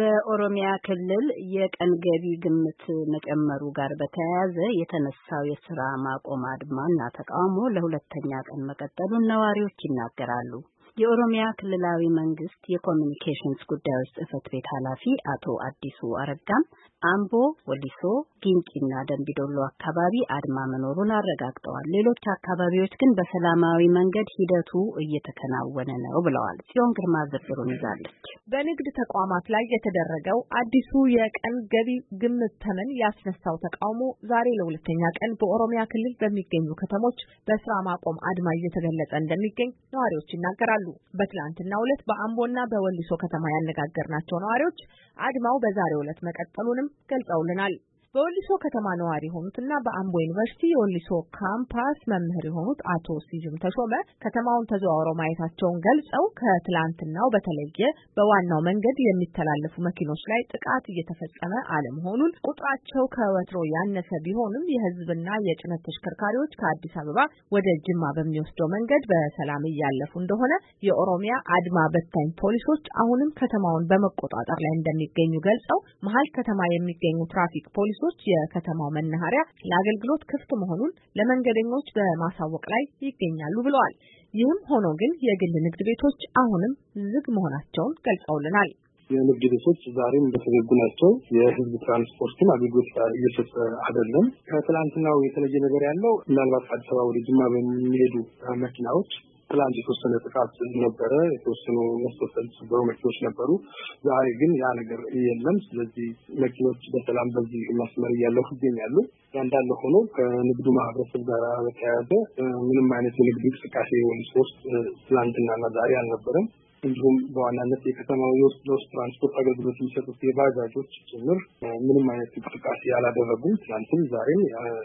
በኦሮሚያ ክልል የቀን ገቢ ግምት መጨመሩ ጋር በተያያዘ የተነሳው የስራ ማቆም አድማና ተቃውሞ ለሁለተኛ ቀን መቀጠሉን ነዋሪዎች ይናገራሉ። የኦሮሚያ ክልላዊ መንግስት የኮሚኒኬሽንስ ጉዳዮች ጽህፈት ቤት ኃላፊ አቶ አዲሱ አረጋም አምቦ፣ ወሊሶ፣ ጊንጪና ደንቢዶሎ አካባቢ አድማ መኖሩን አረጋግጠዋል። ሌሎች አካባቢዎች ግን በሰላማዊ መንገድ ሂደቱ እየተከናወነ ነው ብለዋል። ጽዮን ግርማ ዝርዝሩን ይዛለች። በንግድ ተቋማት ላይ የተደረገው አዲሱ የቀን ገቢ ግምት ተመን ያስነሳው ተቃውሞ ዛሬ ለሁለተኛ ቀን በኦሮሚያ ክልል በሚገኙ ከተሞች በስራ ማቆም አድማ እየተገለጸ እንደሚገኝ ነዋሪዎች ይናገራሉ። በትላንትናው ዕለት በአምቦና በወሊሶ ከተማ ያነጋገርናቸው ነዋሪዎች አድማው በዛሬው ዕለት መቀጠሉንም ገልጸውልናል። በወሊሶ ከተማ ነዋሪ የሆኑትና በአምቦ ዩኒቨርሲቲ የወሊሶ ካምፓስ መምህር የሆኑት አቶ ሲጅም ተሾመ ከተማውን ተዘዋውረው ማየታቸውን ገልጸው ከትላንትናው በተለየ በዋናው መንገድ የሚተላለፉ መኪኖች ላይ ጥቃት እየተፈጸመ አለመሆኑን፣ ቁጥራቸው ከወትሮ ያነሰ ቢሆንም የህዝብና የጭነት ተሽከርካሪዎች ከአዲስ አበባ ወደ ጅማ በሚወስደው መንገድ በሰላም እያለፉ እንደሆነ፣ የኦሮሚያ አድማ በታኝ ፖሊሶች አሁንም ከተማውን በመቆጣጠር ላይ እንደሚገኙ ገልጸው መሀል ከተማ የሚገኙ ትራፊክ ፖሊሶች የከተማው መናኸሪያ ለአገልግሎት ክፍት መሆኑን ለመንገደኞች በማሳወቅ ላይ ይገኛሉ ብለዋል። ይህም ሆኖ ግን የግል ንግድ ቤቶች አሁንም ዝግ መሆናቸውን ገልጸውልናል። የንግድ ቤቶች ዛሬም እንደተዘጉ ናቸው። የህዝብ ትራንስፖርትም አገልግሎት እየሰጠ አይደለም። ከትላንትናው የተለየ ነገር ያለው ምናልባት አዲስ አበባ ወደ ጅማ በሚሄዱ መኪናዎች ትላንት የተወሰነ ጥቃት ነበረ። የተወሰኑ መስፈርት ሰበሩ መኪኖች ነበሩ። ዛሬ ግን ያ ነገር የለም። ስለዚህ መኪኖች በሰላም በዚህ መስመር እያለፉ ይገኛሉ። ያንዳለ ሆኖ ከንግዱ ማህበረሰብ ጋር በተያያዘ ምንም አይነት የንግድ እንቅስቃሴ ወይም ትላንትናና ዛሬ አልነበረም። እንዲሁም በዋናነት የከተማው የውስጥ ትራንስፖርት አገልግሎት የሚሰጡት የባጃጆች ጭምር ምንም አይነት እንቅስቃሴ ያላደረጉም ትላንትም ዛሬም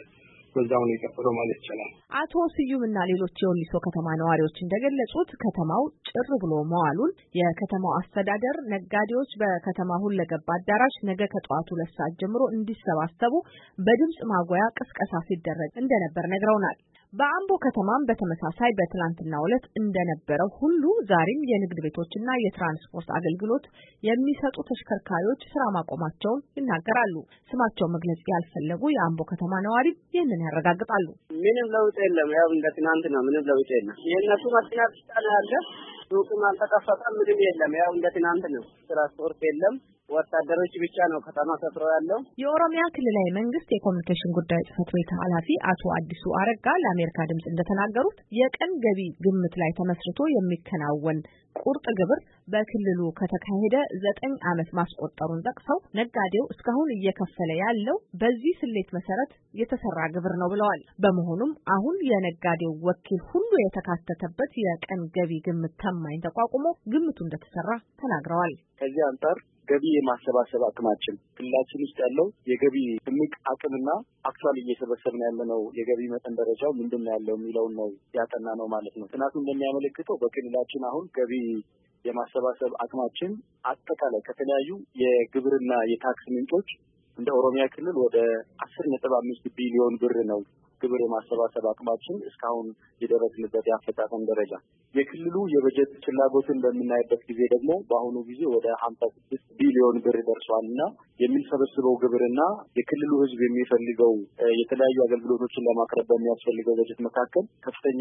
በዛው ነው የቀጠለው ማለት ይቻላል። አቶ ስዩምና ሌሎች የወሊሶ ከተማ ነዋሪዎች እንደገለጹት ከተማው ጭር ብሎ መዋሉን፣ የከተማው አስተዳደር ነጋዴዎች በከተማ ሁለገብ አዳራሽ ነገ ከጠዋቱ 2 ሰዓት ጀምሮ እንዲሰባሰቡ በድምጽ ማጉያ ቅስቀሳ ሲደረግ እንደነበር ነግረውናል። በአምቦ ከተማም በተመሳሳይ በትላንትናው ዕለት እንደነበረው ሁሉ ዛሬም የንግድ ቤቶችና የትራንስፖርት አገልግሎት የሚሰጡ ተሽከርካሪዎች ስራ ማቆማቸውን ይናገራሉ። ስማቸው መግለጽ ያልፈለጉ የአምቦ ከተማ ነዋሪ ይህንን ያረጋግጣሉ። ምንም ለውጥ የለም። ያው እንደ ትናንት ነው። ምንም ለውጥ የለም። የእነሱ መኪና ብቻ ነው ያለ። ሱቅም አልተከፈተም። ምንም የለም። ያው እንደ ትናንት ነው። ትራንስፖርት የለም። ወታደሮች ብቻ ነው ከተማ ሰፍረው ያለው። የኦሮሚያ ክልላዊ መንግስት የኮሚኒኬሽን ጉዳዮች ጽህፈት ቤት ኃላፊ አቶ አዲሱ አረጋ ለአሜሪካ ድምጽ እንደተናገሩት የቀን ገቢ ግምት ላይ ተመስርቶ የሚከናወን ቁርጥ ግብር በክልሉ ከተካሄደ 9 ዓመት ማስቆጠሩን ጠቅሰው ነጋዴው እስካሁን እየከፈለ ያለው በዚህ ስሌት መሰረት የተሰራ ግብር ነው ብለዋል። በመሆኑም አሁን የነጋዴው ወኪል ሁሉ የተካተተበት የቀን ገቢ ግምት ታማኝ ተቋቁሞ ግምቱ እንደተሰራ ተናግረዋል። ከዚህ አንፃር ገቢ የማሰባሰብ አቅማችን ክልላችን ውስጥ ያለው የገቢ ትምቅ አቅምና አክቹአሊ እየሰበሰብን ያለነው የገቢ መጠን ደረጃው ምንድነው ያለው የሚለውን ነው ያጠና ነው ማለት ነው። ጥናቱ እንደሚያመለክተው በክልላችን አሁን ገቢ የማሰባሰብ አቅማችን አጠቃላይ ከተለያዩ የግብርና የታክስ ምንጮች እንደ ኦሮሚያ ክልል ወደ 10.5 ቢሊዮን ብር ነው ግብር የማሰባሰብ አቅማችን እስካሁን የደረስንበት የአፈጻጸም ደረጃ። የክልሉ የበጀት ፍላጎትን በምናይበት ጊዜ ደግሞ በአሁኑ ጊዜ ወደ 56 ቢሊዮን ብር ደርሷልና የሚሰበስበው ግብርና የክልሉ ሕዝብ የሚፈልገው የተለያዩ አገልግሎቶችን ለማቅረብ በሚያስፈልገው በጀት መካከል ከፍተኛ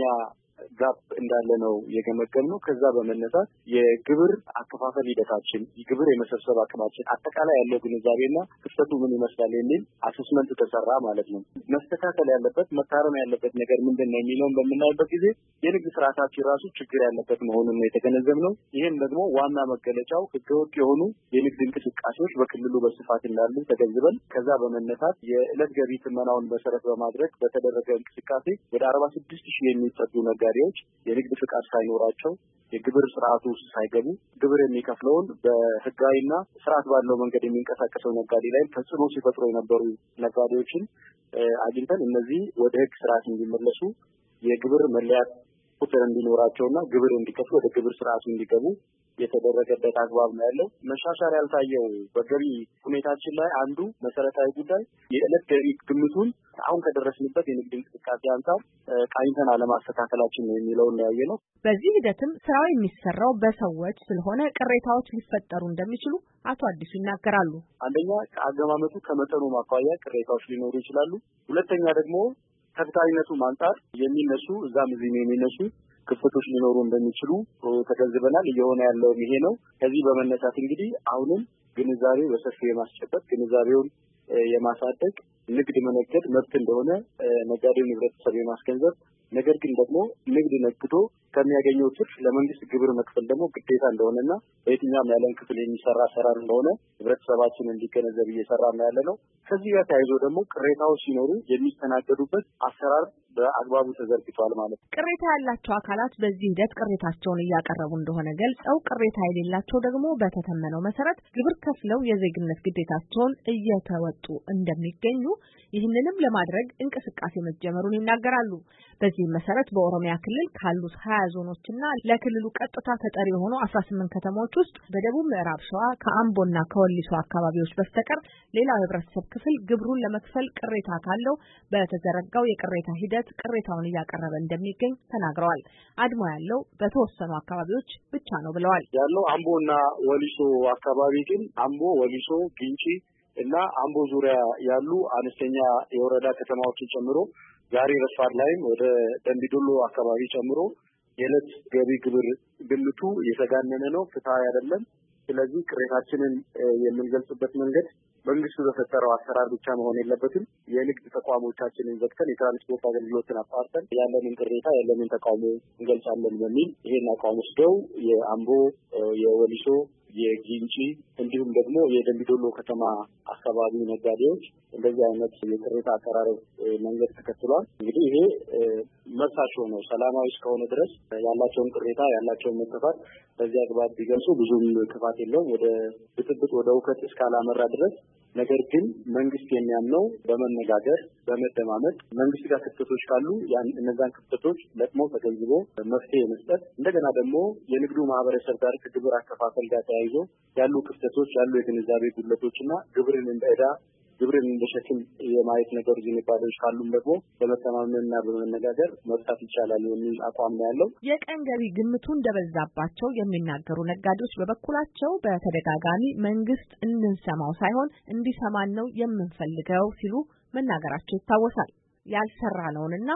ጋፕ እንዳለ ነው የገመገምነው። ከዛ በመነሳት የግብር አከፋፈል ሂደታችን፣ የግብር የመሰብሰብ አቅማችን አጠቃላይ ያለው ግንዛቤና ክፍተቱ ምን ይመስላል የሚል አሰስመንት ተሰራ ማለት ነው። መስተካከል ያለበት መታረም ያለበት ነገር ምንድነው የሚለውን በምናይበት ጊዜ የንግድ ስርዓታችን ራሱ ችግር ያለበት መሆኑን ነው የተገነዘብነው። ይሄም ደግሞ ዋና መገለጫው ህገወጥ የሆኑ የንግድ እንቅስቃሴዎች በክልሉ በስፋት እንዳሉ ተገንዝበን ከዛ በመነሳት የዕለት ገቢ ትመናውን መሰረት በማድረግ በተደረገ እንቅስቃሴ ወደ 46,000 የሚጠጉ ነጋዴዎች የንግድ ፍቃድ ሳይኖራቸው የግብር ስርዓቱ ውስጥ ሳይገቡ ግብር የሚከፍለውን በህጋዊና ስርዓት ባለው መንገድ የሚንቀሳቀሰው ነጋዴ ላይ ተጽዕኖ ሲፈጥሩ የነበሩ ነጋዴዎችን አግኝተን እነዚህ ወደ ህግ ስርዓት እንዲመለሱ የግብር መለያ ቁጥር እንዲኖራቸውና ግብር እንዲከፍሉ ወደ ግብር ስርዓቱ እንዲገቡ የተደረገበት አግባብ ነው ያለው። መሻሻል ያልታየው በገቢ ሁኔታችን ላይ አንዱ መሰረታዊ ጉዳይ የዕለት ገቢ ግምቱን አሁን ከደረስንበት የንግድ እንቅስቃሴ አንጻር ቃኝተን አለማስተካከላችን ነው የሚለውን ያየነው። በዚህ ሂደትም ስራው የሚሰራው በሰዎች ስለሆነ ቅሬታዎች ሊፈጠሩ እንደሚችሉ አቶ አዲሱ ይናገራሉ። አንደኛ ከአገማመጡ ከመጠኑ ማኳያ ቅሬታዎች ሊኖሩ ይችላሉ። ሁለተኛ ደግሞ ከፍታዊነቱ አንጻር የሚነሱ እዛም እዚህም የሚነሱ ክፍተቶች ሊኖሩ እንደሚችሉ ተገንዝበናል። እየሆነ ያለው ይሄ ነው። ከዚህ በመነሳት እንግዲህ አሁንም ግንዛቤ በሰፊው የማስጨበጥ ግንዛቤውን የማሳደግ ንግድ መነገድ መብት እንደሆነ ነጋዴውን ህብረተሰብ የማስገንዘብ ነገር ግን ደግሞ ንግድ ነግዶ ከሚያገኘው ትርፍ ለመንግስት ግብር መክፈል ደግሞ ግዴታ እንደሆነና በየትኛውም የዓለም ክፍል የሚሰራ አሰራር እንደሆነ ህብረተሰባችን እንዲገነዘብ እየሰራ ነው ያለ ነው። ከዚህ ጋር ተያይዞ ደግሞ ቅሬታዎች ሲኖሩ የሚስተናገዱበት አሰራር በአግባቡ ተዘርግቷል ማለት ነው። ቅሬታ ያላቸው አካላት በዚህ ሂደት ቅሬታቸውን እያቀረቡ እንደሆነ ገልጸው ቅሬታ የሌላቸው ደግሞ በተተመነው መሰረት ግብር ከፍለው የዜግነት ግዴታቸውን እየተወጡ እንደሚገኙ ይህንንም ለማድረግ እንቅስቃሴ መጀመሩን ይናገራሉ። በዚህ መሰረት በኦሮሚያ ክልል ካሉት 20 ዞኖችና ለክልሉ ቀጥታ ተጠሪ የሆኑ 18 ከተሞች ውስጥ በደቡብ ምዕራብ ሸዋ ከአምቦና ከወሊሶ አካባቢዎች በስተቀር ሌላው የህብረተሰብ ክፍል ግብሩን ለመክፈል ቅሬታ ካለው በተዘረጋው የቅሬታ ሂደት ቅሬታውን እያቀረበ እንደሚገኝ ተናግረዋል። አድማ ያለው በተወሰኑ አካባቢዎች ብቻ ነው ብለዋል። ያለው አምቦና ወሊሶ አካባቢ ግን አምቦ፣ ወሊሶ፣ ግንጪ እና አምቦ ዙሪያ ያሉ አነስተኛ የወረዳ ከተማዎችን ጨምሮ ዛሬ ረፋድ ላይም ወደ ደምቢዶሎ አካባቢ ጨምሮ የዕለት ገቢ ግብር ግምቱ የተጋነነ ነው፣ ፍትሃዊ አይደለም። ስለዚህ ቅሬታችንን የምንገልጽበት መንገድ መንግስቱ በፈጠረው አሰራር ብቻ መሆን የለበትም። የንግድ ተቋሞቻችንን ዘግተን የትራንስፖርት አገልግሎትን አቋርጠን ያለንን ቅሬታ ያለንን ተቃውሞ እንገልጻለን በሚል ይሄን አቋም ወስደው የአምቦ፣ የወሊሶ፣ የጊንጪ እንዲሁም ደግሞ የደምቢዶሎ ከተማ አካባቢ ነጋዴዎች እንደዚህ አይነት የቅሬታ አቀራረብ መንገድ ተከትሏል። እንግዲህ ይሄ መብታቸው ነው። ሰላማዊ እስከሆነ ድረስ ያላቸውን ቅሬታ ያላቸውን መከፋት በዚህ አግባብ ቢገልጹ ብዙም ክፋት የለውም። ወደ ብጥብጥ ወደ እውከት እስካላመራ ድረስ ነገር ግን መንግስት የሚያምነው በመነጋገር በመደማመጥ መንግስት ጋር ክፍተቶች ካሉ እነዛን ክፍተቶች ለቅሞ ተገንዝቦ መፍትሄ መስጠት እንደገና ደግሞ የንግዱ ማህበረሰብ ጋር ከግብር አከፋፈል ጋር ተያይዞ ያሉ ክፍተቶች ያሉ የግንዛቤ ጉድለቶችና ግብርን እንደ ዕዳ ግብርን እንደ ሸክም የማየት ነገር ዝንባሌዎች ካሉም ደግሞ በመተማመንና በመነጋገር መፍታት ይቻላል የሚል አቋም ነው ያለው። የቀን ገቢ ግምቱ እንደበዛባቸው የሚናገሩ ነጋዴዎች በበኩላቸው በተደጋጋሚ መንግስት እንድንሰማው ሳይሆን እንዲሰማን ነው የምንፈልገው ሲሉ መናገራቸው ይታወሳል። ያልሰራነውንና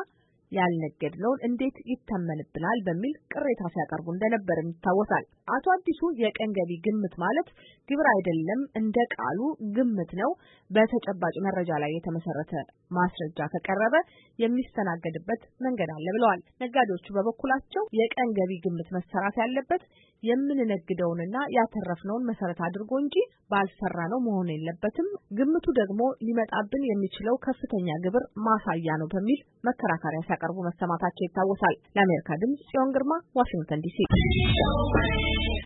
ያልነገድነውን እንዴት ይተመንብናል በሚል ቅሬታ ሲያቀርቡ እንደነበር ይታወሳል። አቶ አዲሱ የቀን ገቢ ግምት ማለት ግብር አይደለም፣ እንደ ቃሉ ግምት ነው፣ በተጨባጭ መረጃ ላይ የተመሰረተ ማስረጃ ከቀረበ የሚስተናገድበት መንገድ አለ ብለዋል። ነጋዴዎቹ በበኩላቸው የቀን ገቢ ግምት መሰራት ያለበት የምንነግደውንና ያተረፍነውን መሰረት አድርጎ እንጂ ባልሰራነው መሆን የለበትም፣ ግምቱ ደግሞ ሊመጣብን የሚችለው ከፍተኛ ግብር ማሳያ ነው በሚል መከራከሪያ ሲያቀርቡ መሰማታቸው ይታወሳል። ለአሜሪካ ድምጽ ጽዮን ግርማ፣ ዋሽንግተን ዲሲ።